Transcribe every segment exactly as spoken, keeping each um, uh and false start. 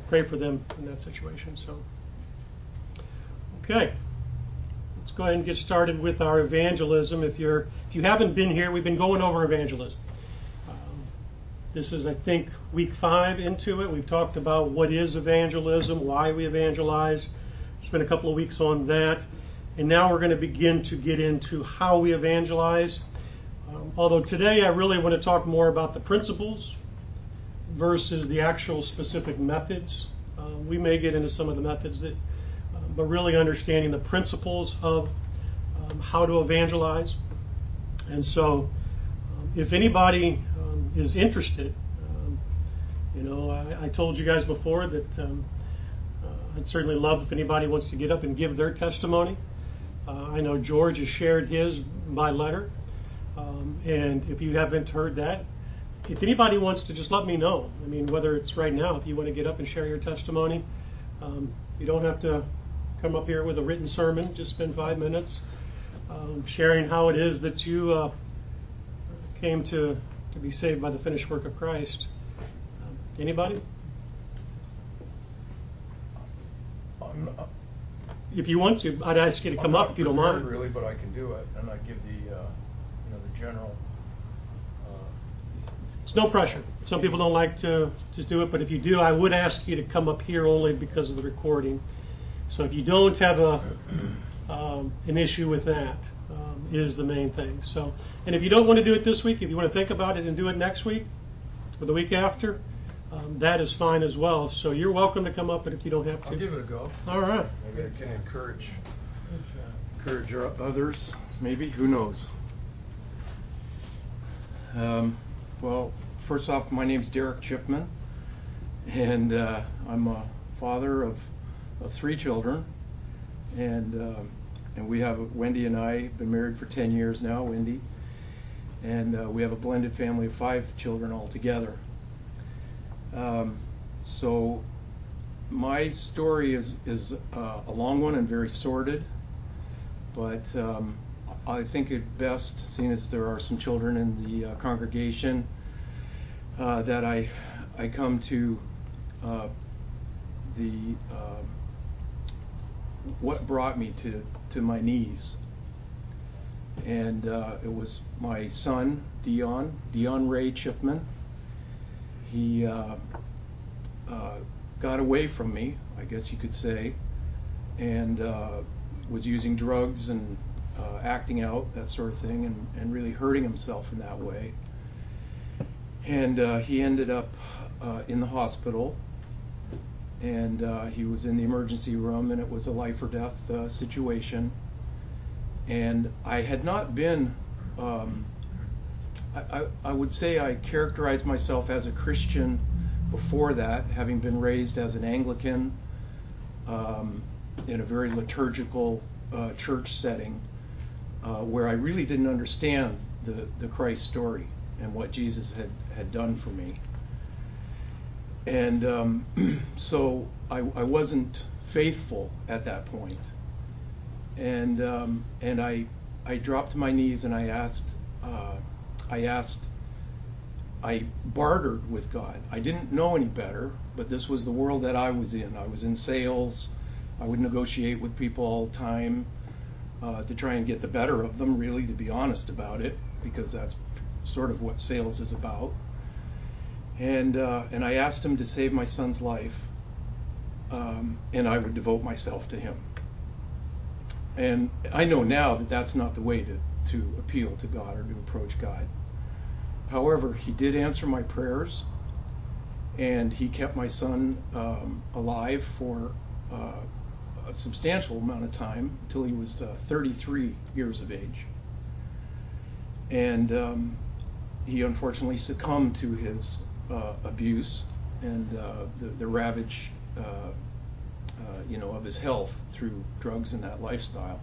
pray for them in that situation. So, okay. Let's go ahead and get started with our evangelism. If you're, if you haven't been here, we've been going over evangelism. Um, this is, I think, week five into it. We've talked about what is evangelism, why we evangelize. Spent a couple of weeks on that. And now we're going to begin to get into how we evangelize. Um, although today I really want to talk more about the principles versus the actual specific methods. Uh, we may get into some of the methods that Um, but really understanding the principles of um, how to evangelize. And so, um, if anybody um, is interested, um, you know, I, I told you guys before that um, uh, I'd certainly love if anybody wants to get up and give their testimony. Uh, I know George has shared his by letter, um, and if you haven't heard that, if anybody wants to, just let me know. I mean, whether it's right now, if you want to get up and share your testimony, um, you don't have to come up here with a written sermon. Just spend five minutes um, sharing how it is that you uh, came to, to be saved by the finished work of Christ. Um, anybody? I'm not, if you want to, I'd ask you to come up if you don't mind. Really, but I can do it, and I give the uh, you know the general. Uh, it's no pressure. Some people don't like to just do it, but if you do, I would ask you to come up here only because of the recording. So if you don't have a um, an issue with that, um, is the main thing. So, and if you don't want to do it this week, if you want to think about it and do it next week or the week after, um, that is fine as well. So you're welcome to come up, but if you don't have to, I'll give it a go. All right. Maybe I can encourage encourage others. Maybe, who knows? Um, well, first off, my name's Derek Chipman, and uh, I'm a father of. of three children, and um, and we have Wendy and I have been married for ten years now, Wendy, and uh, we have a blended family of five children altogether. Um, so my story is is uh, a long one and very sordid, but um, I think it best, seeing as there are some children in the uh, congregation, uh, that I I come to uh, the um, what brought me to, to my knees. And uh, it was my son, Dion, Dion Ray Chipman. He uh, uh, got away from me, I guess you could say, and uh, was using drugs and uh, acting out, that sort of thing, and, and really hurting himself in that way. And uh, he ended up uh, in the hospital. And uh, he was in the emergency room, and it was a life or death uh, situation. And I had not been, um, I, I, I would say I characterized myself as a Christian before that, having been raised as an Anglican um, in a very liturgical uh, church setting, uh, where I really didn't understand the, the Christ story and what Jesus had, had done for me. And um, so I, I wasn't faithful at that point. And um, and I I dropped to my knees and I asked uh, I asked I bartered with God. I didn't know any better, but this was the world that I was in. I was in sales. I would negotiate with people all the time uh, to try and get the better of them, really, to be honest about it, because that's sort of what sales is about. And uh, and I asked him to save my son's life, um, and I would devote myself to him. And I know now that that's not the way to, to appeal to God or to approach God. However, he did answer my prayers, and he kept my son um, alive for uh, a substantial amount of time, until he was uh, thirty-three years of age. And um, he unfortunately succumbed to his uh, abuse and uh, the, the ravage, uh, uh, you know, of his health through drugs and that lifestyle.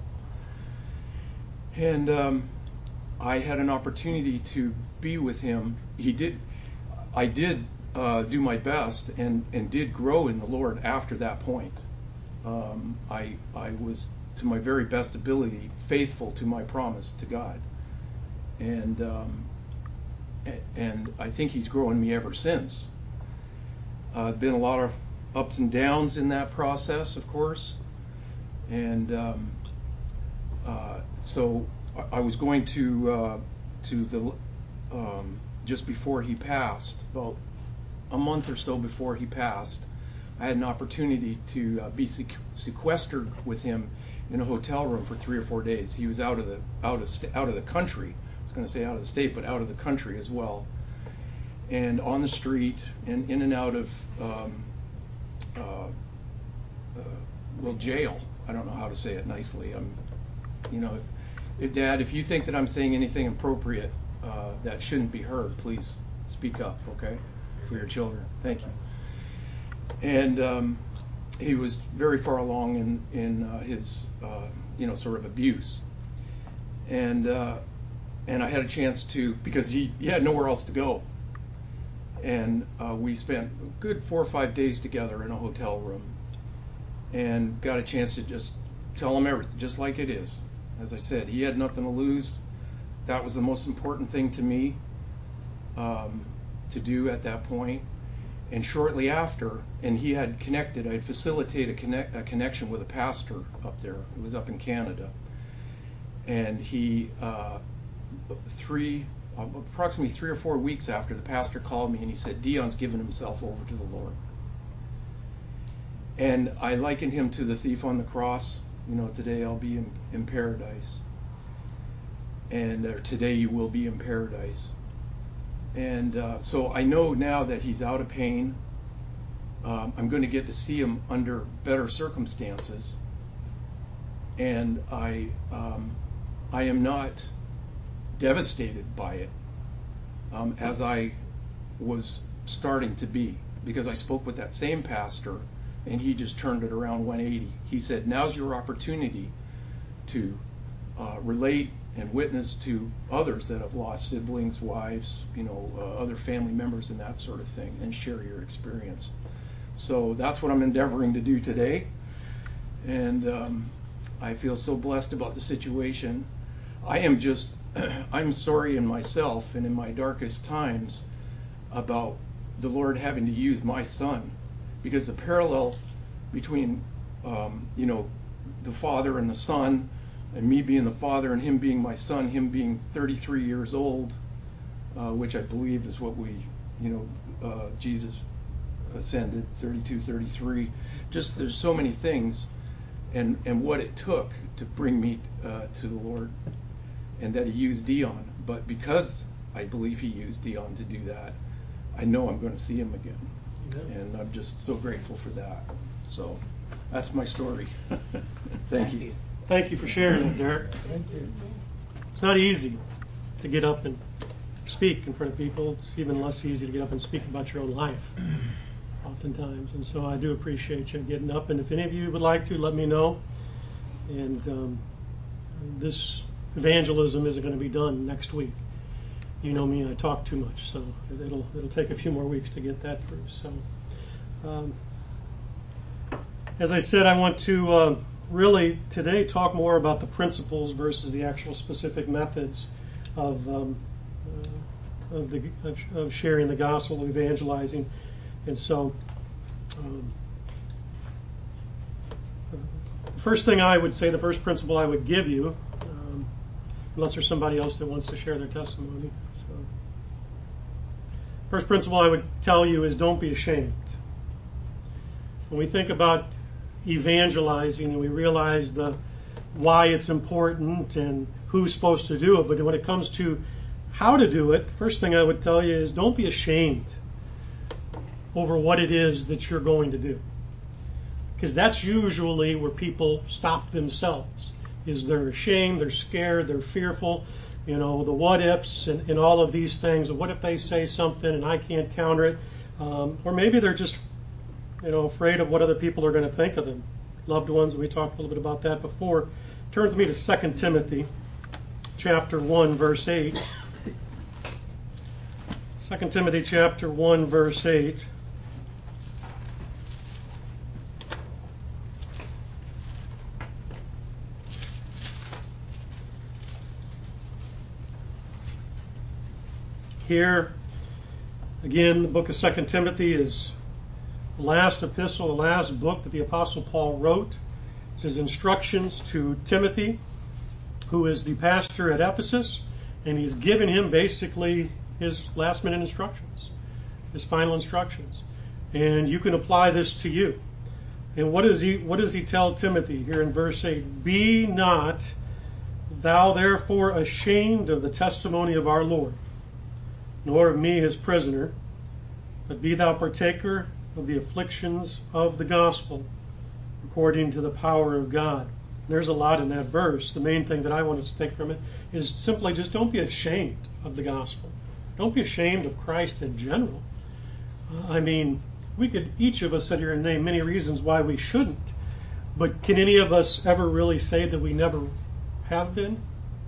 And um, I had an opportunity to be with him. He did, I did uh, do my best and, and did grow in the Lord after that point. Um, I I was, to my very best ability, faithful to my promise to God. And um, and I think he's grown me ever since. Uh, been a lot of ups and downs in that process, of course. And um, uh, so I, I was going to uh, to the um, just before he passed, about a month or so before he passed, I had an opportunity to uh, be sequ- sequestered with him in a hotel room for three or four days. He was out of the out of sta- out of the country. I was going to say out of the state, but out of the country as well. And on the street and in and out of um, uh, uh, well, jail. I don't know how to say it nicely. I'm, you know, if, if Dad, if you think that I'm saying anything appropriate uh, that shouldn't be heard, please speak up, okay, for your children. Thank you. And um, he was very far along in in uh, his, uh, you know, sort of abuse. And uh, and I had a chance to, because he, he had nowhere else to go. And uh, we spent a good four or five days together in a hotel room, and got a chance to just tell him everything, just like it is. As I said, he had nothing to lose. That was the most important thing to me um, to do at that point. And shortly after, and he had connected, I had facilitated a, connect, a connection with a pastor up there. It was up in Canada. And he, uh, three, uh, approximately three or four weeks after, the pastor called me and he said, Dion's given himself over to the Lord. And I likened him to the thief on the cross. You know, today I'll be in, in paradise. And or today you will be in paradise. And uh, so I know now that he's out of pain. Um, I'm going to get to see him under better circumstances. And I, um, I am not devastated by it um, as I was starting to be. Because I spoke with that same pastor, and he just turned it around one eighty. He said, now's your opportunity to uh, relate and witness to others that have lost siblings, wives, you know, uh, other family members and that sort of thing, and share your experience. So that's what I'm endeavoring to do today. And um, I feel so blessed about the situation. I am just, I'm sorry in myself and in my darkest times about the Lord having to use my son, because the parallel between, um, you know, the father and the son, and me being the father and him being my son, him being thirty-three years old, uh, which I believe is what we, you know, uh, Jesus ascended, thirty-two, thirty-three. Just there's so many things, and and what it took to bring me uh, to the Lord, and that he used Dion. But because I believe he used Dion to do that, I know I'm going to see him again. Yeah. And I'm just so grateful for that. So that's my story. Thank, Thank you. you. Thank you for sharing that, Derek. Thank you. It's not easy to get up and speak in front of people. It's even less easy to get up and speak about your own life, oftentimes. And so I do appreciate you getting up. And if any of you would like to, let me know. And um, this evangelism isn't going to be done next week. You know me, I talk too much, so it'll it'll take a few more weeks to get that through. So, um, as I said, I want to uh, really today talk more about the principles versus the actual specific methods of um, uh, of the of, of sharing the gospel, of evangelizing, and so. Um, the first thing I would say, the first principle I would give you, um, unless there's somebody else that wants to share their testimony. So, first principle I would tell you is don't be ashamed. When we think about evangelizing and we realize the why it's important and who's supposed to do it, but when it comes to how to do it, the first thing I would tell you is don't be ashamed over what it is that you're going to do. Because that's usually where people stop themselves. Is they're ashamed, they're scared, they're fearful, you know, the what ifs and, and all of these things. What if they say something and I can't counter it? Um, or maybe they're just, you know, afraid of what other people are going to think of them. Loved ones, we talked a little bit about that before. Turn with me to Second Timothy chapter one, verse eight. Second Timothy chapter one, verse eight. Here, again, the book of Second Timothy is the last epistle, the last book that the Apostle Paul wrote. It's his instructions to Timothy, who is the pastor at Ephesus, and he's given him basically his last minute instructions, his final instructions. And you can apply this to you. And what does he what does he tell Timothy here in verse eight? Be not thou therefore ashamed of the testimony of our Lord, nor of me his prisoner, but be thou partaker of the afflictions of the gospel, according to the power of God. And there's a lot in that verse. The main thing that I want us to take from it is simply just don't be ashamed of the gospel. Don't be ashamed of Christ in general. Uh, I mean, we could, each of us sit here and name many reasons why we shouldn't, but can any of us ever really say that we never have been?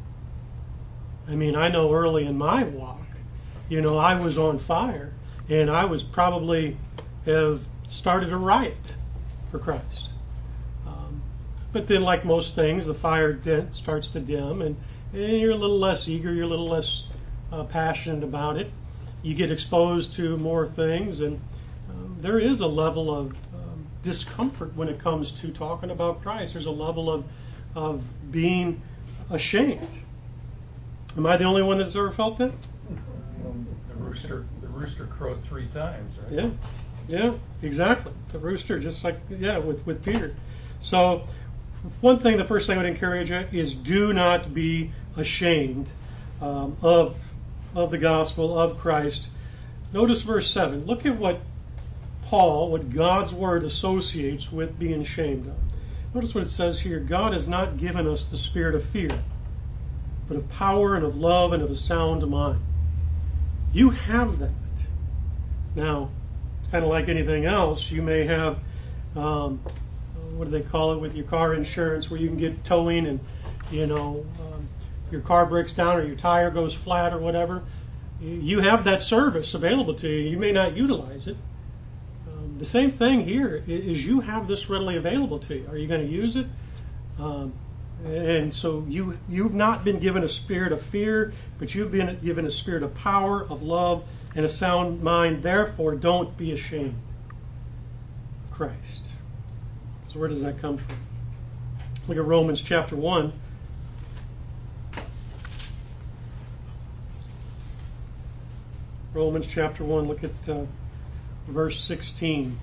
I mean, I know early in my walk, you know, I was on fire, and I was probably have started a riot for Christ. Um, but then, like most things, the fire dim, starts to dim, and, and you're a little less eager, you're a little less uh, passionate about it. You get exposed to more things, and um, there is a level of um, discomfort when it comes to talking about Christ. There's a level of of being ashamed. Am I the only one that's ever felt that? Um, the rooster, the rooster crowed three times, right? Yeah, yeah, exactly. The rooster, just like yeah, with with Peter. So, one thing, the first thing I would encourage you is do not be ashamed um, of of the gospel of Christ. Notice verse seven. Look at what Paul, what God's word associates with being ashamed of. Notice what it says here. God has not given us the spirit of fear, but of power and of love and of a sound mind. You have that. Now, it's kind of like anything else. You may have, um, what do they call it with your car insurance, where you can get towing and, you know, um, your car breaks down or your tire goes flat or whatever. You have that service available to you. You may not utilize it. Um, the same thing here is you have this readily available to you. Are you going to use it? Um, and so you, you've not been given a spirit of fear, but you've been given a spirit of power, of love, and a sound mind. Therefore, don't be ashamed of Christ. So where does that come from? Look at Romans chapter one. Romans chapter one, look at uh, verse sixteen.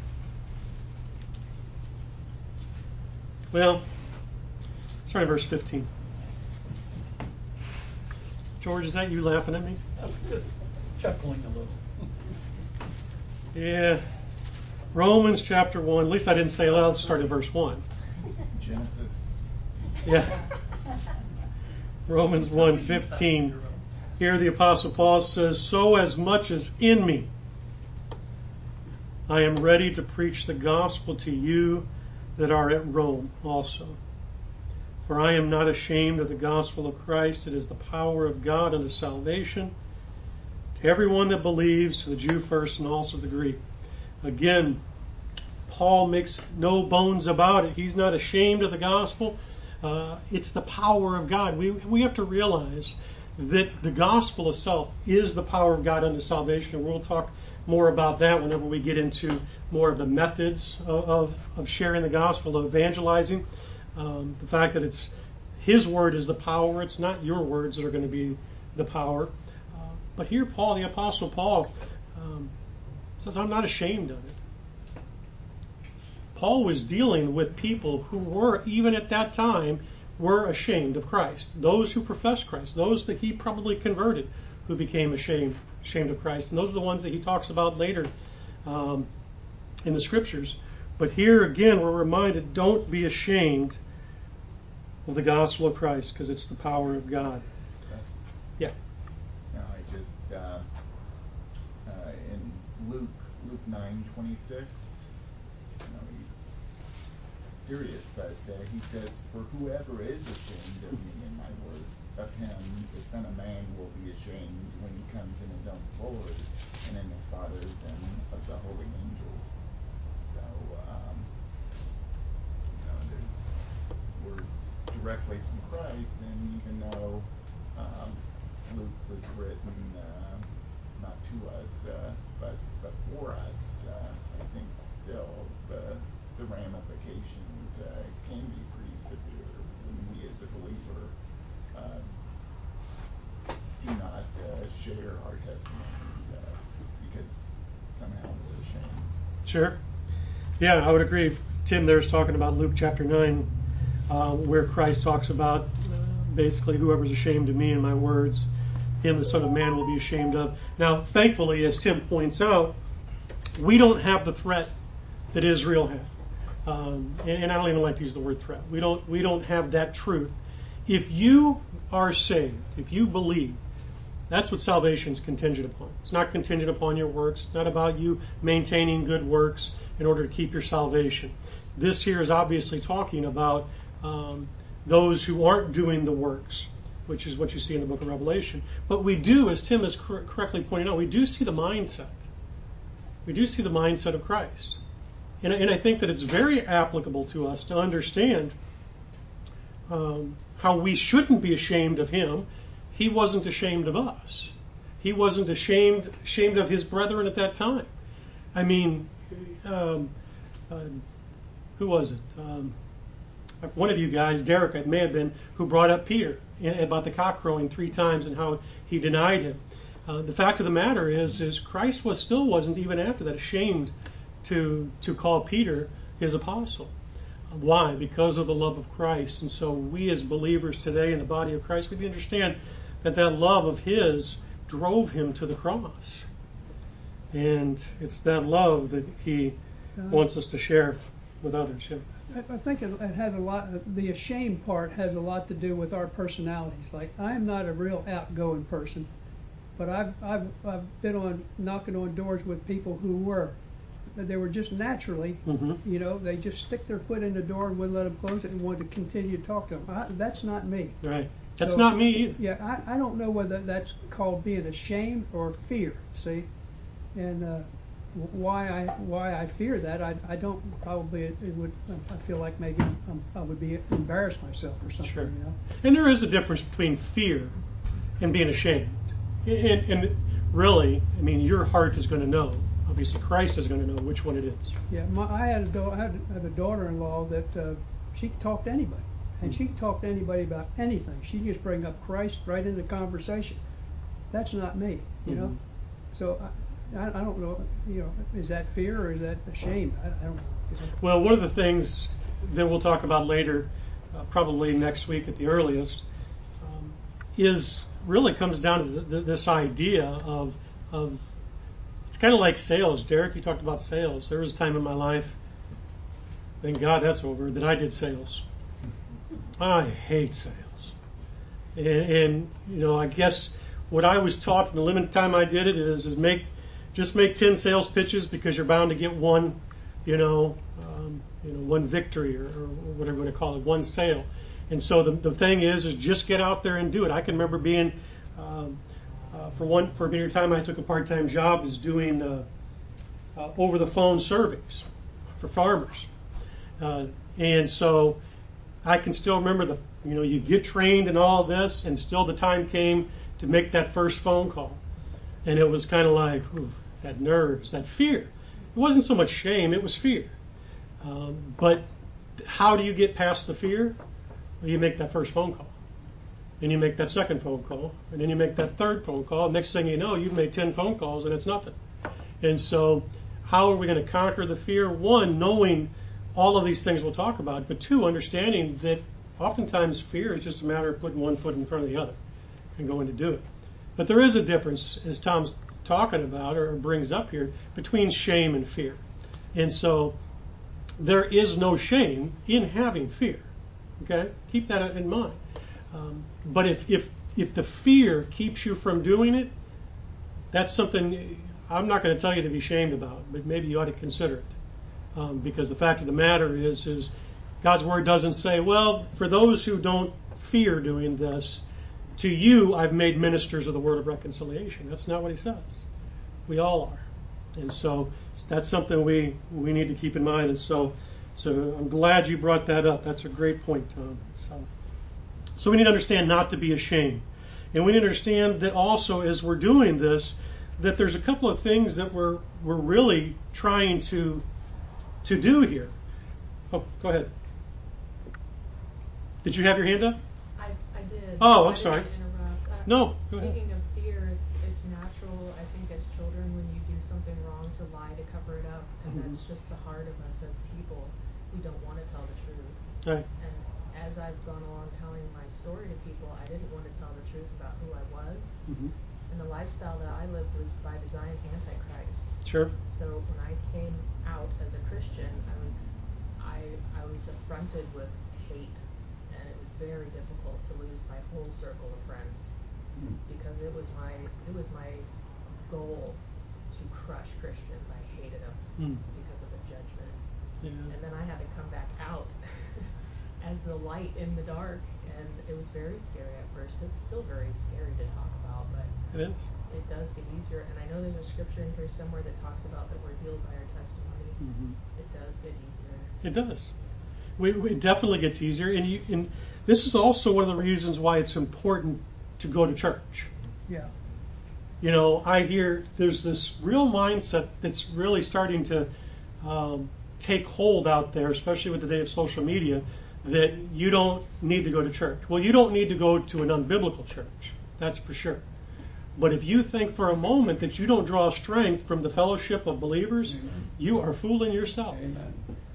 Well, sorry, verse fifteen. George, is that you laughing at me? I'm just chuckling a little. Yeah. Romans chapter one. At least I didn't say it loud. Let's start at verse one. Genesis. Yeah. Romans one fifteen. Here the Apostle Paul says, so as much as in me, I am ready to preach the gospel to you that are at Rome also. For I am not ashamed of the gospel of Christ. It is the power of God unto salvation to everyone that believes, to the Jew first and also the Greek. Again, Paul makes no bones about it. He's not ashamed of the gospel. Uh, it's the power of God. We, we have to realize that the gospel itself is the power of God unto salvation. And we'll talk more about that whenever we get into more of the methods of, of, of sharing the gospel, of evangelizing. Um, the fact that it's His word is the power. It's not your words that are going to be the power. Uh, but here Paul, the Apostle Paul, um, says, I'm not ashamed of it. Paul was dealing with people who were, even at that time, were ashamed of Christ. Those who professed Christ, those that he probably converted, who became ashamed, ashamed of Christ. And those are the ones that he talks about later um, in the scriptures. But here again, we're reminded, don't be ashamed of the gospel of Christ, because it's the power of God. Yeah. No, I just uh, uh, in Luke Luke nine twenty six. You know, he, serious, but uh, he says, "For whoever is ashamed of me and my words, of him the Son of Man will be ashamed when he comes in his own glory and in his Father's and of the holy angels." So, um, you know, there's words directly from Christ, and even though um, Luke was written uh, not to us, uh, but but for us, uh, I think still the the ramifications uh, can be pretty severe when we as a believer uh, do not uh, share our testimony uh, because somehow we're ashamed. Sure. Yeah, I would agree. Tim there's talking about Luke chapter nine, uh, where Christ talks about uh, basically whoever's ashamed of me and my words, him the Son of Man will be ashamed of. Now, thankfully, as Tim points out, we don't have the threat that Israel had. Um, and, and I don't even like to use the word threat. We don't we don't have that truth. If you are saved, if you believe, that's what salvation is contingent upon. It's not contingent upon your works. It's not about you maintaining good works in order to keep your salvation. This here is obviously talking about um, those who aren't doing the works, which is what you see in the book of Revelation. But we do, as Tim has cor- correctly pointed out, we do see the mindset. We do see the mindset of Christ. And, and I think that it's very applicable to us to understand um, how we shouldn't be ashamed of him. He wasn't ashamed of us. He wasn't ashamed ashamed of his brethren at that time. I mean, um, uh, who was it? Um, one of you guys, Derek, it may have been, who brought up Peter about the cock crowing three times and how he denied him. Uh, the fact of the matter is, is Christ was still wasn't even after that ashamed to to call Peter his apostle. Why? Because of the love of Christ. And so we as believers today in the body of Christ, we understand that that love of his drove him to the cross. And it's that love that he Uh, wants us to share with others. Yeah. I I think it it has a lot, the ashamed part has a lot to do with our personalities. Like, I'm not a real outgoing person, but I've, I've, I've been on, knocking on doors with people who were. They were just naturally, Mhm. you know, they just stick their foot in the door and wouldn't let them close it and wanted to continue to talk to them. I, that's not me. Right. That's So, not me either. Yeah, I, I don't know whether that's called being ashamed or fear, see? And uh, why I why I fear that, I, I don't, probably it, it would, I feel like maybe I'm, I would be embarrass myself or something, Sure. you know? And there is a difference between fear and being ashamed. And, and really, I mean, your heart is going to know. Obviously, Christ is going to know which one it is. Yeah, my, I had a da- I had, I had a daughter-in-law that uh, she could talk to anybody, and she could talk to anybody about anything. She just bring up Christ right into the conversation. That's not me, you know. Mhm. So I, I, I don't know, you know, is that fear or is that shame? I, I don't know. You know? Well, one of the things that we'll talk about later, uh, probably next week at the earliest, um, is really comes down to the, the, this idea of of it's kind of like sales. Derek, you talked about sales. There was a time in my life, thank God that's over, that I did sales. I hate sales. And, and you know, I guess what I was taught in the limited time I did it is is make just make ten sales pitches because you're bound to get one, you know, um, you know, one victory or, or whatever you want to call it, one sale. And so the the thing is is just get out there and do it. I can remember being um, Uh, for one, for a period of time, I took a part-time job as doing uh, uh, over-the-phone surveys for farmers, uh, and so I can still remember the, you know, you get trained in all of this, and still the time came to make that first phone call, and it was kind of like, ooh, that nerves, that fear. It wasn't so much shame; it was fear. Um, but how do you get past the fear? Well, you make that first phone call. Then you make that second phone call, and then you make that third phone call. Next thing you know, you've made ten phone calls, and it's nothing. And so how are we going to conquer the fear? One, knowing all of these things we'll talk about, but two, understanding that oftentimes fear is just a matter of putting one foot in front of the other and going to do it. But there is a difference, as Tom's talking about or brings up here, between shame and fear. And so there is no shame in having fear. Okay? Keep that in mind. Um, but if, if if the fear keeps you from doing it, that's something I'm not going to tell you to be ashamed about, but maybe you ought to consider it. Um, because the fact of the matter is, is God's Word doesn't say, well, for those who don't fear doing this, to you I've made ministers of the Word of reconciliation. That's not what He says. We all are. And so that's something we, we need to keep in mind. And so, so I'm glad you brought that up. That's a great point, Tom. So. So we need to understand not to be ashamed. And we need to understand that also as we're doing this, that there's a couple of things that we're we're really trying to to do here. Oh, go ahead. Did you have your hand up? I, I did. Oh, I'm I sorry. didn't interrupt. Uh, No, go ahead. Speaking of fear, it's it's natural, I think, as children when you do something wrong to lie to cover it up, and Mhm. that's just the heart of us as people. We don't want to tell the truth. Right. And as I've gone along telling my story to people, I didn't want to tell the truth about who I was. Mm-hmm. And the lifestyle that I lived was by design antichrist. Sure. So when I came out as a Christian, I was I I was affronted with hate, and it was very difficult to lose my whole circle of friends because it was my it was my goal to crush Christians. I hated them Mm. because of the judgment. Yeah. And then I had to come back out as the light in the dark, and it was very scary at first. It's still very scary to talk about, but It is. it does get easier. And I know there's a scripture in here somewhere that talks about that we're healed by our testimony. Mm-hmm. It does get easier. It does. We, we- it definitely gets easier, and, you, and this is also one of the reasons why it's important to go to church. Yeah. You know, I hear there's this real mindset that's really starting to um, take hold out there, especially with the day of social media, that you don't need to go to church. Well, you don't need to go to an unbiblical church, that's for sure. But if you think for a moment that you don't draw strength from the fellowship of believers, Amen. you are fooling yourself. Amen.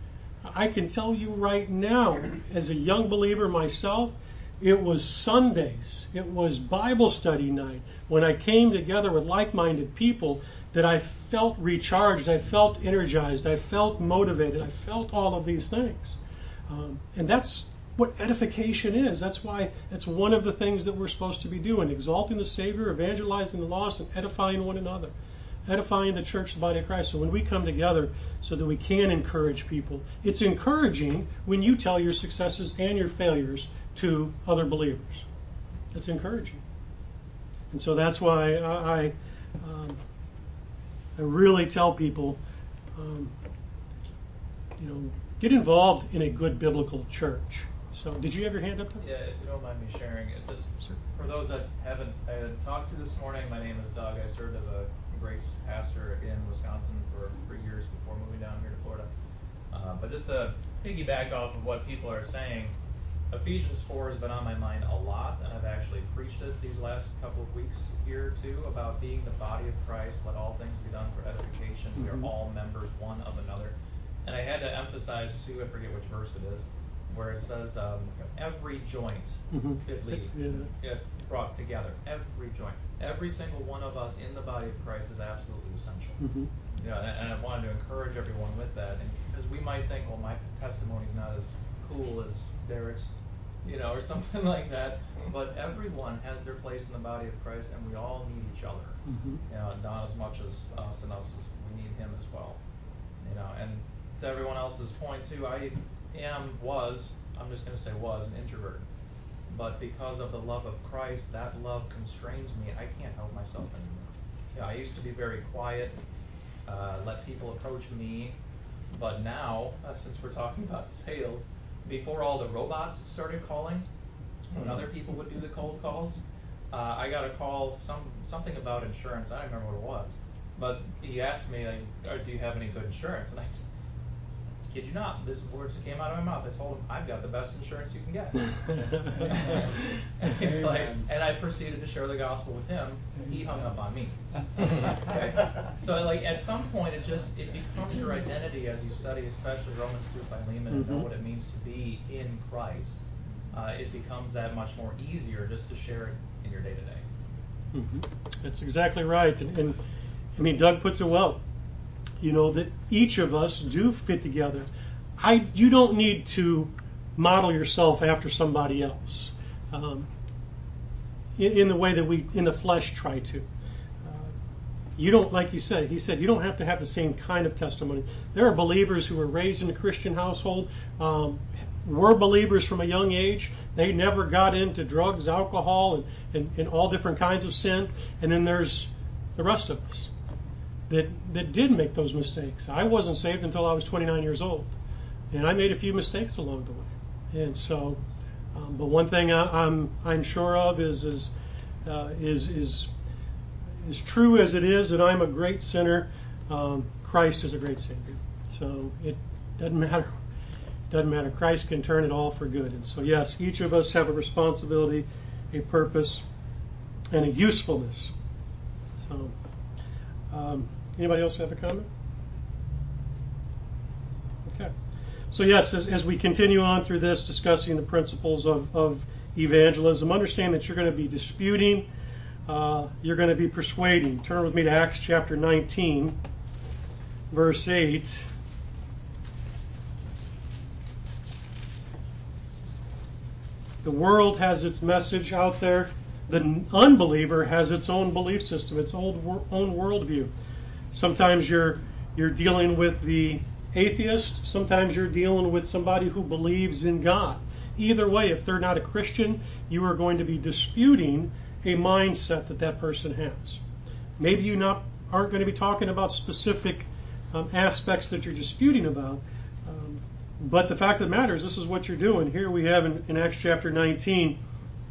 I can tell you right now, as a young believer myself, it was Sundays, it was Bible study night, when I came together with like-minded people that I felt recharged, I felt energized, I felt motivated, I felt all of these things. Um, and that's what edification is. That's why that's one of the things that we're supposed to be doing, exalting the Savior, evangelizing the lost, and edifying one another. Edifying the church, the body of Christ. So when we come together so that we can encourage people, it's encouraging when you tell your successes and your failures to other believers. It's encouraging. And so that's why I, I, um, I really tell people, um, you know, get involved in a good biblical church. So did you have your hand up? Yeah, if you don't mind me sharing it, just Sure. for those that haven't I had talked to this morning, my name is Doug. I served as a Grace pastor in Wisconsin for three years before moving down here to Florida. Uh, but just to piggyback off of what people are saying, Ephesians four has been on my mind a lot, and I've actually preached it these last couple of weeks here too, about being the body of Christ. Let all things be done for edification. We Mhm. are all members one of another. And I had to emphasize too, I forget which verse it is, where it says um, every joint Mhm. fitly Yeah. uh, brought together. Every joint. Every single one of us in the body of Christ is absolutely essential. Mm-hmm. Yeah, and, and I wanted to encourage everyone with that, and because we might think, well, my testimony's not as cool as Derek's, you know, or something like that. But everyone has their place in the body of Christ, and we all need each other. Mm-hmm. You know, not as much as us and us, as we need Him as well. You know, and to everyone else's point too, I am was I'm just going to say was an introvert. But because of the love of Christ, that love constrains me. I can't help myself anymore. You know, I used to be very quiet, uh, let people approach me. But now, uh, since we're talking about sales, before all the robots started calling, when other people would do the cold calls, uh, I got a call, some something about insurance. I don't remember what it was. But he asked me, like, "Oh, do you have any good insurance?" And I kid you not, this words that came out of my mouth. I told him, I've got the best insurance you can get. And he's like, and I proceeded to share the gospel with him. He hung up on me. Okay? So like at some point, it just it becomes your identity as you study, especially Romans through Philemon, and know Mhm. what it means to be in Christ. Uh, it becomes that much more easier just to share it in your day to day. Mm-hmm. That's exactly right. And, and I mean, Doug puts it well. You know, that each of us do fit together. I, you don't need to model yourself after somebody else um, in, in the way that we, in the flesh, try to. Uh, you don't, like you said, he said, you don't have to have the same kind of testimony. There are believers who were raised in a Christian household, um, were believers from a young age. They never got into drugs, alcohol, and, and, and all different kinds of sin. And then there's the rest of us that that did make those mistakes. I wasn't saved until I was twenty-nine years old, and I made a few mistakes along the way. And so, um, but one thing I, I'm I'm sure of is is uh, is is as true as it is that I'm a great sinner. Um, Christ is a great Savior. So it Doesn't matter. Doesn't matter. Christ can turn it all for good. And so, yes, each of us have a responsibility, a purpose, and a usefulness. So, um, anybody else have a comment? Okay. So, yes, as, as we continue on through this, discussing the principles of, of evangelism, understand that you're going to be disputing, uh, you're going to be persuading. Turn with me to Acts chapter nineteen, verse eight. The world has its message out there. The unbeliever has its own belief system, its own own worldview. Sometimes you're you're dealing with the atheist. Sometimes you're dealing with somebody who believes in God. Either way, if they're not a Christian, you are going to be disputing a mindset that that person has. Maybe you not aren't going to be talking about specific um, aspects that you're disputing about. Um, But the fact of the matter is, this is what you're doing. Here we have in, in Acts chapter nineteen,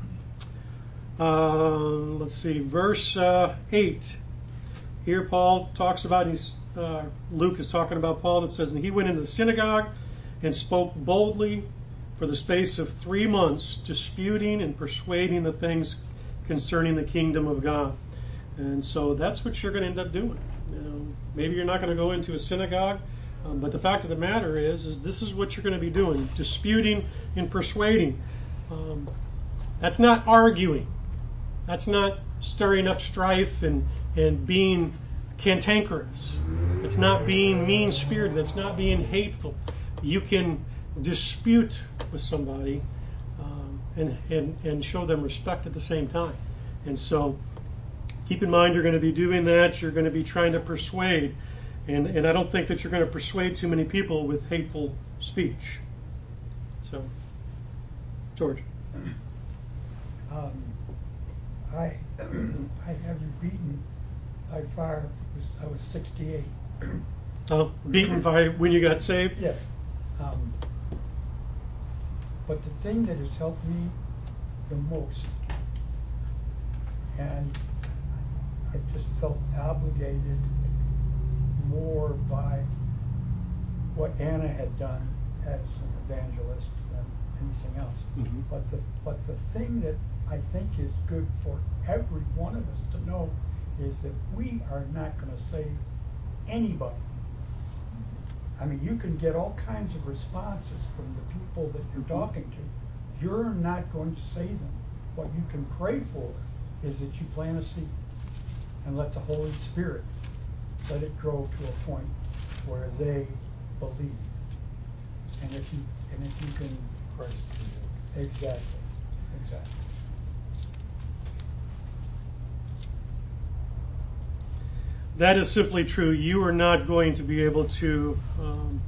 uh, let's see, verse uh, eight. Here Paul talks about, he's, uh, Luke is talking about Paul, and it says, and he went into the synagogue and spoke boldly for the space of three months, disputing and persuading the things concerning the kingdom of God. And so that's what you're going to end up doing. You know, maybe you're not going to go into a synagogue. Um, but the fact of the matter is, is this is what you're going to be doing, disputing and persuading. Um, that's not arguing. That's not stirring up strife and, and being cantankerous. It's not being mean-spirited. It's not being hateful. You can dispute with somebody um, and, and, and show them respect at the same time. And so keep in mind you're going to be doing that. You're going to be trying to persuade. And, and I don't think that you're going to persuade too many people with hateful speech. So, George. Um, I I have you beaten by far. Was, I was sixty-eight. Oh, beaten by when you got saved? Yes. Um, but the thing that has helped me the most, and I just felt obligated more by what Anna had done as an evangelist than anything else. Mm-hmm. But the but the thing that I think is good for every one of us to know is that we are not going to save anybody. I mean, you can get all kinds of responses from the people that you're talking to. You're not going to save them. What you can pray for is that you plant a seed and let the Holy Spirit let it grow to a point where they believe. And if you and if you can Christ convicts. exactly, exactly. That is simply true. You are not going to be able to. Um,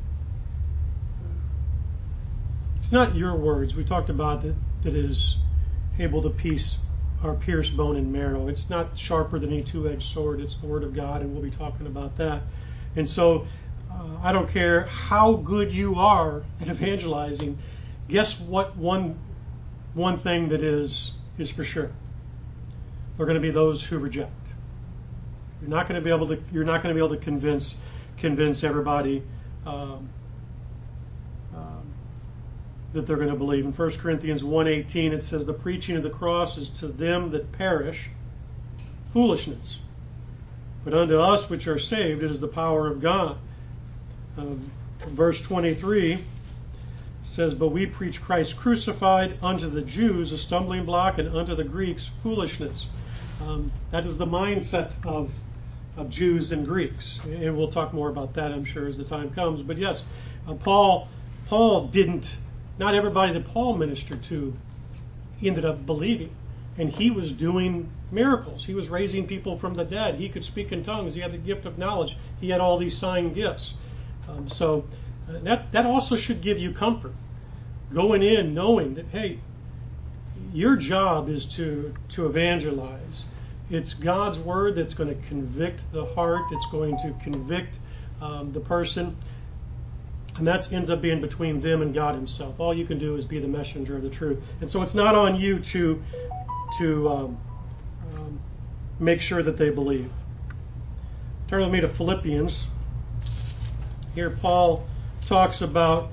it's not your words. We talked about that. That is able to piece or pierce bone and marrow. It's not sharper than a two-edged sword. It's the Word of God, and we'll be talking about that. And so, uh, I don't care how good you are at evangelizing. Guess what? One one thing that is is for sure. There are going to be those who reject. You're not going to be able to. You're not going to be able to convince convince everybody um, um, that they're going to believe. In First Corinthians one eighteen, it says, "The preaching of the cross is to them that perish foolishness, but unto us which are saved, it is the power of God." Uh, verse twenty-three says, "But we preach Christ crucified, unto the Jews a stumbling block, and unto the Greeks foolishness." Um, that is the mindset of of Jews and Greeks, and we'll talk more about that, I'm sure, as the time comes. But yes, uh, Paul Paul didn't. Not everybody that Paul ministered to ended up believing, and he was doing miracles. He was raising people from the dead. He could speak in tongues. He had the gift of knowledge. He had all these sign gifts. Um, so uh, that that also should give you comfort, going in knowing that, hey, your job is to to evangelize. It's God's word that's going to convict the heart. It's going to convict um, the person. And that ends up being between them and God himself. All you can do is be the messenger of the truth. And so it's not on you to, to um, um, make sure that they believe. Turn with me to Philippians. Here Paul talks about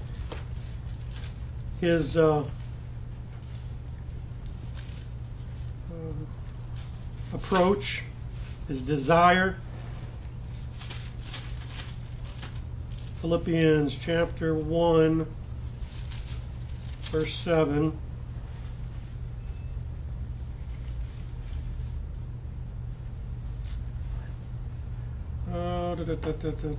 his uh, uh, approach, his desire. Philippians chapter one, verse seven. Uh, da, da, da, da, da.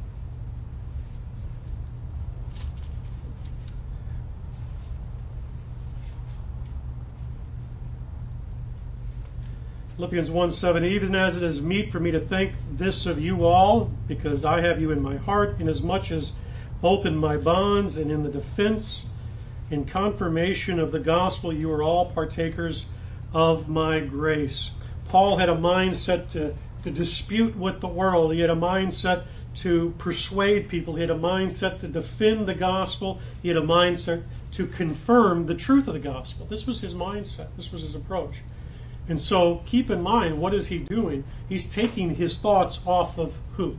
Philippians one seven, even as it is meet for me to think this of you all, because I have you in my heart, inasmuch as both in my bonds and in the defense, in confirmation of the gospel, you are all partakers of my grace. Paul had a mindset to, to dispute with the world. He had a mindset to persuade people. He had a mindset to defend the gospel. He had a mindset to confirm the truth of the gospel. This was his mindset. This was his approach. And so keep in mind, what is he doing? He's taking his thoughts off of who?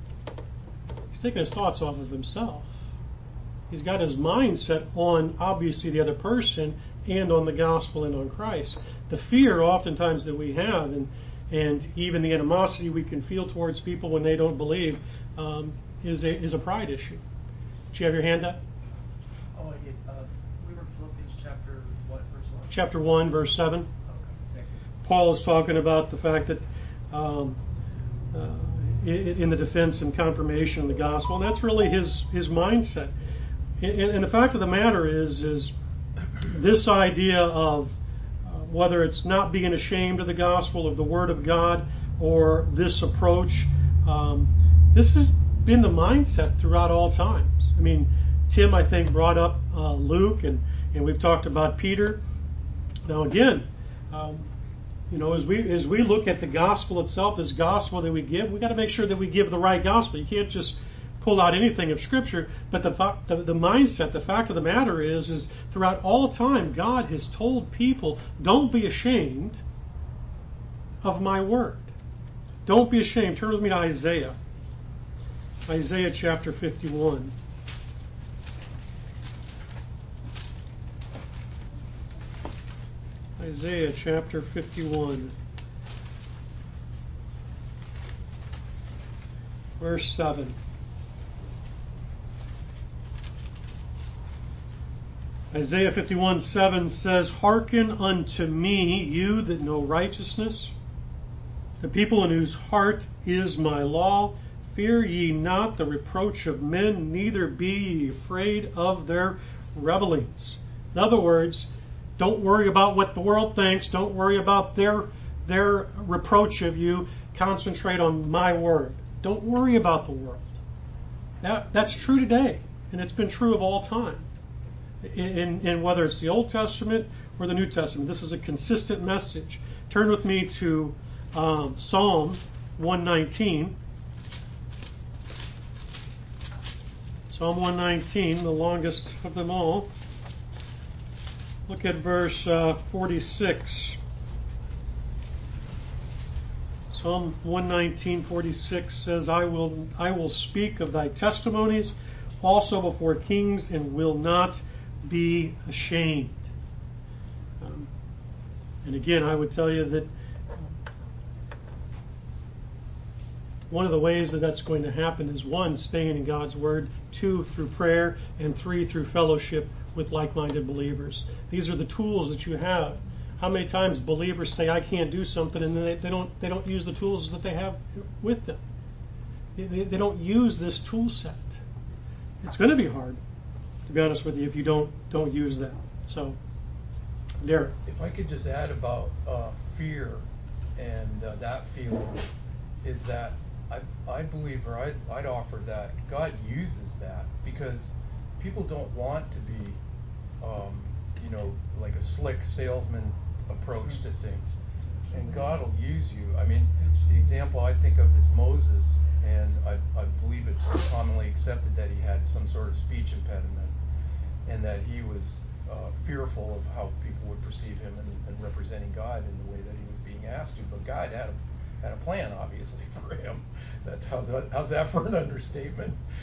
He's taking his thoughts off of himself. He's got his mindset on, obviously, the other person and on the gospel and on Christ. The fear oftentimes that we have, and, and even the animosity we can feel towards people when they don't believe, um, is, a, is a pride issue. Did you have your hand up? Oh, I did. Uh, we were in Philippians chapter what, verse one? Chapter one, verse seven. Paul is talking about the fact that um, uh, in, in the defense and confirmation of the gospel, and that's really his his mindset. And, and the fact of the matter is, is this idea of uh, whether it's not being ashamed of the gospel, of the Word of God, or this approach, um, this has been the mindset throughout all times. I mean, Tim, I think, brought up uh, Luke, and, and we've talked about Peter. Now, again, um, You know, as we as we look at the gospel itself, this gospel that we give, we got to make sure that we give the right gospel. You can't just pull out anything of Scripture. But the, the the mindset, the fact of the matter is, is throughout all time, God has told people, don't be ashamed of my word. Don't be ashamed. Turn with me to Isaiah. Isaiah chapter fifty-one. Isaiah chapter fifty-one, verse seven. Isaiah fifty-one, seven says, hearken unto me, you that know righteousness, the people in whose heart is my law. Fear ye not the reproach of men, neither be ye afraid of their revelings. In other words, don't worry about what the world thinks. Don't worry about their their reproach of you. Concentrate on my word. Don't worry about the world. That that's true today, and it's been true of all time. In, in, in whether it's the Old Testament or the New Testament, this is a consistent message. Turn with me to um, Psalm one nineteen. Psalm one nineteen, the longest of them all. Look at verse uh, forty-six. Psalm one nineteen, forty-six says, I will, I will speak of thy testimonies also before kings and will not be ashamed. Um, and again, I would tell you that one of the ways that that's going to happen is, one, staying in God's Word, two, through prayer, and three, through fellowship with like-minded believers. These are the tools that you have. How many times believers say, I can't do something, and then they, they don't they don't use the tools that they have with them. They, they, they don't use this tool set. It's going to be hard, to be honest with you, if you don't don't use that. So, Derek. If I could just add about uh, fear and uh, that feeling, is that I, I believe, or I'd, I'd offer that God uses that because people don't want to be, um, you know, like a slick salesman approach to things. And God will use you. I mean, the example I think of is Moses, and I, I believe it's commonly accepted that he had some sort of speech impediment, and that he was uh, fearful of how people would perceive him and, and representing God in the way that he was being asked to. But God had a had a plan, obviously, for him. That's how's that, how's that for an understatement?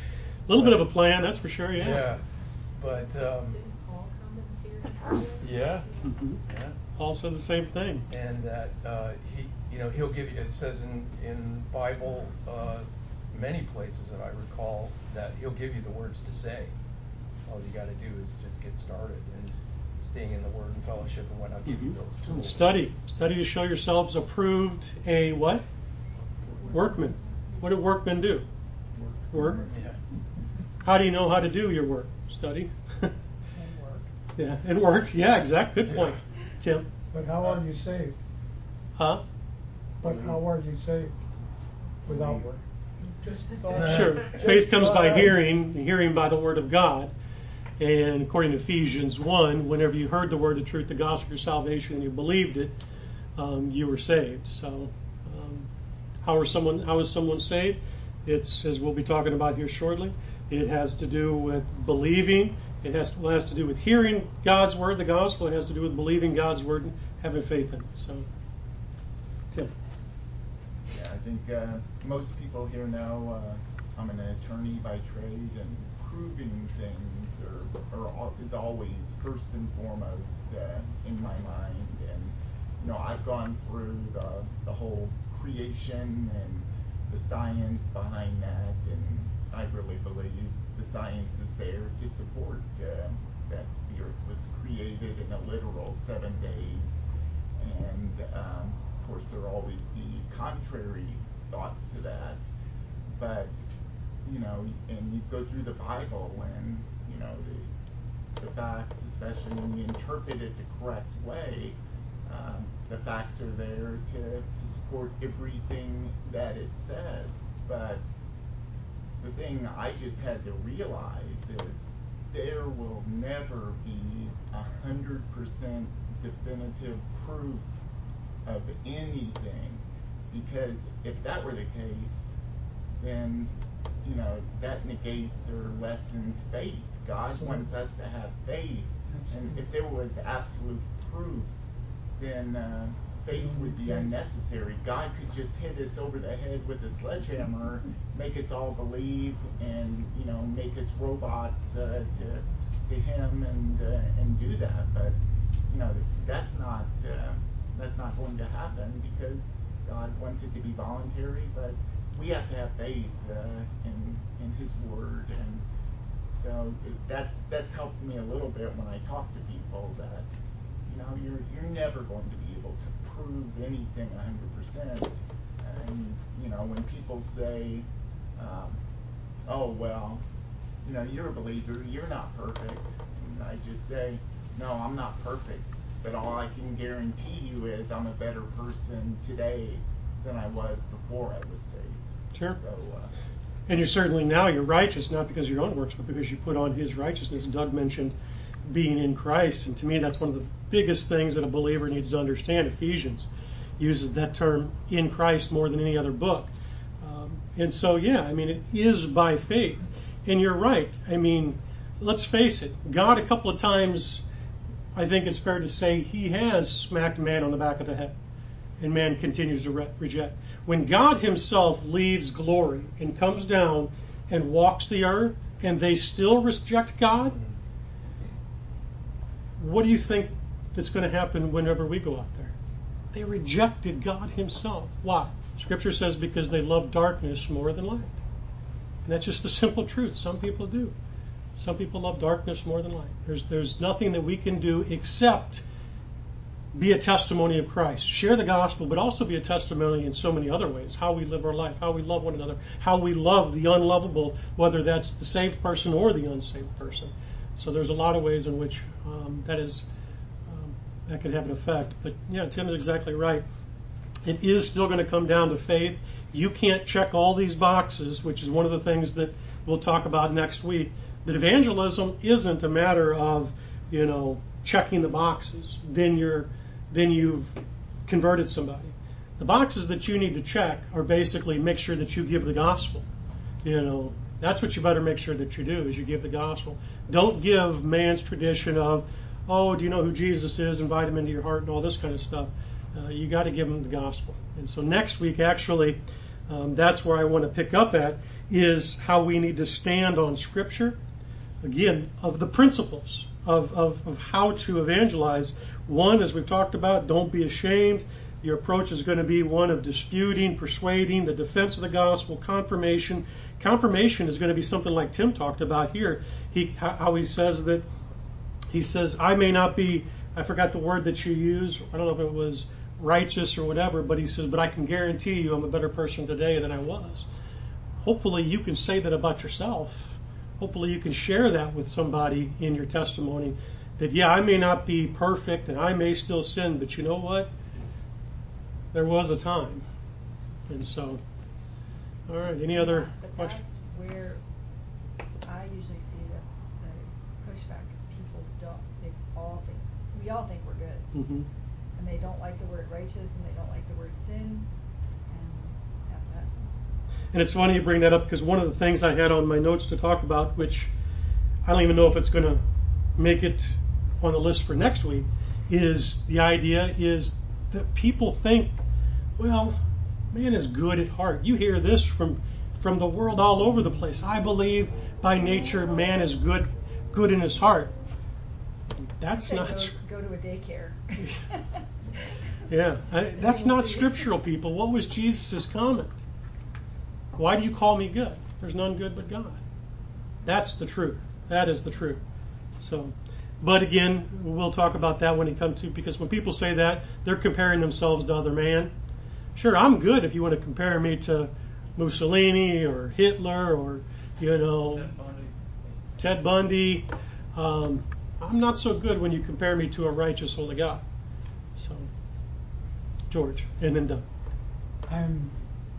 A little bit of a plan, that's for sure. Yeah. Yeah, but um, Didn't Paul come in theory? yeah, Mm-hmm. yeah. Also the same thing. And that uh, he, you know, he'll give you. It says in in Bible uh, many places that I recall that he'll give you the words to say. All you got to do is just get started and staying in the Word and fellowship, and what I'll give Mm-hmm. you those And tools. study, study to show yourselves approved. A what? Workman. What do workmen do? Work. Yeah. How do you know how to do your work? Study. And work. Yeah, and work. Yeah, exact. Good point, Yeah. Tim. But how are you saved? Huh? But how are you saved without work? Just thought. Sure. Just Faith comes by thought. hearing, hearing by the word of God. And according to Ephesians one, whenever you heard the word of truth, the gospel of your salvation, and you believed it, um, you were saved. So, um, how are someone? How is someone saved? It's, as we'll be talking about here shortly, it has to do with believing. It has to, well, it has to do with hearing God's word, the gospel. It has to do with believing God's word and having faith in it. So, Tim. Yeah, I think uh, most people here know uh, I'm an attorney by trade, and proving things are, are al- is always first and foremost uh, in my mind. And you know, I've gone through the the whole creation and the science behind that, and I really believe the science is there to support uh, that the earth was created in a literal seven days. And um, of course, there will always be contrary thoughts to that. But you know, and you go through the Bible, and you know the the facts, especially when you interpret it the correct way, um, the facts are there to to support everything that it says. But the thing I just had to realize is there will never be a hundred percent definitive proof of anything, because if that were the case, then you know that negates or lessens faith. God Absolutely. wants us to have faith, and if there was absolute proof, then uh, faith would be unnecessary. God could just hit us over the head with a sledgehammer, make us all believe, and you know make us robots uh, to to Him and uh, and do that. But you know that's not uh, that's not going to happen, because God wants it to be voluntary. But we have to have faith uh, in in His Word, and so that's that's helped me a little bit when I talk to people that. You know, you're you're never going to be able to prove anything one hundred percent. And you know, when people say, um, "Oh well, you know, you're a believer, you're not perfect," and I just say, "No, I'm not perfect, but all I can guarantee you is I'm a better person today than I was before I was saved." Sure. So. Uh, And you're certainly now you're righteous, not because of your own works, but because you put on His righteousness. Doug mentioned being in Christ, and to me that's one of the biggest things that a believer needs to understand. Ephesians uses that term "in Christ" more than any other book. Um, and so, yeah, I mean, it is by faith. And you're right. I mean, let's face it, God a couple of times, I think it's fair to say, He has smacked man on the back of the head, and man continues to re- reject. When God Himself leaves glory and comes down and walks the earth, and they still reject God, what do you think that's going to happen whenever we go out there? They rejected God Himself. Why? Scripture says because they love darkness more than light. And that's just the simple truth. Some people do. Some people love darkness more than light. There's there's nothing that we can do except be a testimony of Christ. Share the gospel, but also be a testimony in so many other ways. How we live our life, how we love one another, how we love the unlovable, whether that's the saved person or the unsaved person. So there's a lot of ways in which um, that is um, that could have an effect. But yeah, Tim is exactly right. It is still going to come down to faith. You can't check all these boxes, which is one of the things that we'll talk about next week. That evangelism isn't a matter of, you know, checking the boxes. Then you're, then you've converted somebody. The boxes that you need to check are basically make sure that you give the gospel. You know, that's what you better make sure that you do, is you give the gospel. Don't give man's tradition of, oh, do you know who Jesus is? Invite him into your heart and all this kind of stuff. Uh, you got to give them the gospel. And so next week, actually, um, that's where I want to pick up at, is how we need to stand on Scripture. Again, of the principles of, of, of how to evangelize. One, as we've talked about, don't be ashamed. Your approach is going to be one of disputing, persuading, the defense of the gospel, confirmation. Confirmation is going to be something like Tim talked about here. He, how he says that, he says, I may not be, I forgot the word that you use. I don't know if it was righteous or whatever, but he says, but I can guarantee you I'm a better person today than I was. Hopefully you can say that about yourself. Hopefully you can share that with somebody in your testimony, that, yeah, I may not be perfect and I may still sin, but you know what? There was a time. And so, all right, any other but questions? that's where I usually see the, the pushback, because people don't, they all think, we all think we're good. Mm-hmm. And they don't like the word righteous, and they don't like the word sin, and yeah, that. And it's funny you bring that up, because one of the things I had on my notes to talk about, which I don't even know if it's going to make it on the list for next week, is the idea is that people think, well, man is good at heart. You hear this from from the world all over the place. I believe by nature man is good good in his heart. That's Say not. go, go to a daycare. Yeah, I, that's not scriptural, people. What was Jesus' comment? Why do you call me good? There's none good but God. That's the truth. That is the truth. So, but again, we'll talk about that when it comes to, because when people say that, they're comparing themselves to other man. Sure, I'm good if you want to compare me to Mussolini or Hitler or, you know, Ted Bundy. Ted Bundy. Um, I'm not so good when you compare me to a righteous, holy God. So, George, and then Doug. I'm,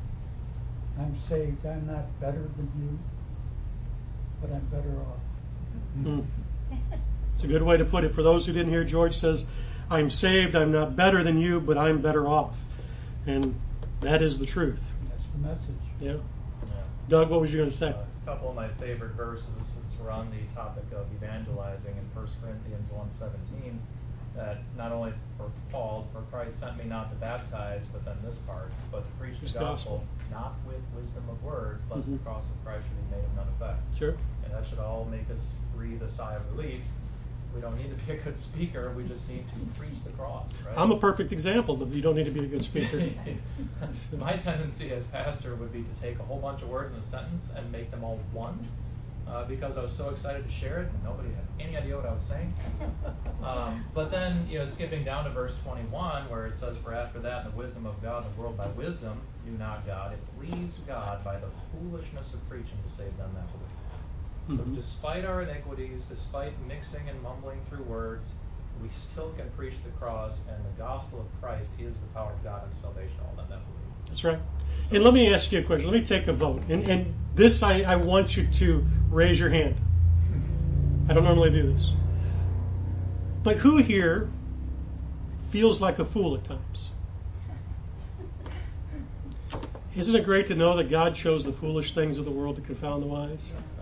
I'm saved. I'm not better than you, but I'm better off. Mm. It's a good way to put it. For those who didn't hear, George says, I'm saved, I'm not better than you, but I'm better off. And that is the truth. That's the message. Yeah. Yeah. Doug, what was you going to say? Uh, a couple of my favorite verses, since we're on the topic of evangelizing, in First Corinthians one seventeen, that not only for Paul, for Christ sent me not to baptize, but then this part, but to preach the His gospel, gospel. not with wisdom of words, lest Mhm. the cross of Christ should be made of none effect. Sure. And that should all make us breathe a sigh of relief. We don't need to be a good speaker, we just need to preach the cross, right? I'm a perfect example of you don't need to be a good speaker. My tendency as pastor would be to take a whole bunch of words in a sentence and make them all one, uh, because I was so excited to share it and nobody had any idea what I was saying. Um, but then, you know, skipping down to verse twenty-one, where it says, for after that, in the wisdom of God and the world by wisdom, knew not God. It pleased God by the foolishness of preaching to save them that believe. So Mhm. despite our iniquities, despite mixing and mumbling through words, we still can preach the cross, and the gospel of Christ is the power of God and salvation to all them that believe. That's right. And let me ask you a question. Let me take a vote. And, and this, I, I want you to raise your hand. I don't normally do this. But who here feels like a fool at times? Isn't it great to know that God chose the foolish things of the world to confound the wise?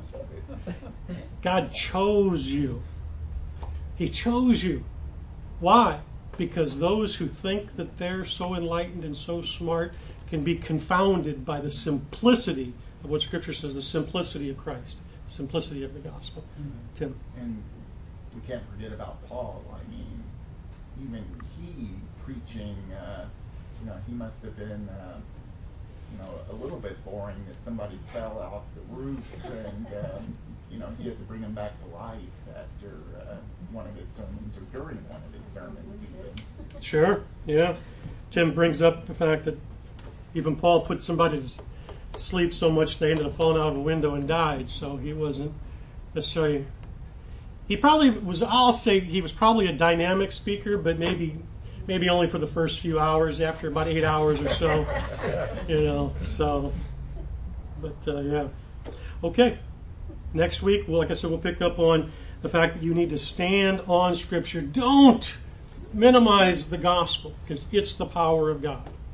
God chose you. He chose you. Why? Because those who think that they're so enlightened and so smart can be confounded by the simplicity of what Scripture says, the simplicity of Christ, the simplicity of the gospel. Mm-hmm. Tim. And we can't forget about Paul. I mean, even he preaching, uh, you know, he must have been, uh, you know, a little bit boring that somebody fell off the roof and, um, you know, he had to bring him back to life after uh, one of his sermons or during one of his sermons even. Sure, yeah. Tim brings up the fact that even Paul put somebody to sleep so much they ended up falling out of a window and died, so he wasn't necessarily... He probably was, I'll say he was probably a dynamic speaker, but maybe maybe only for the first few hours, after about eight hours or so, you know, so, but uh, yeah. Okay, next week, well, like I said, we'll pick up on the fact that you need to stand on Scripture. Don't minimize the gospel, because it's the power of God.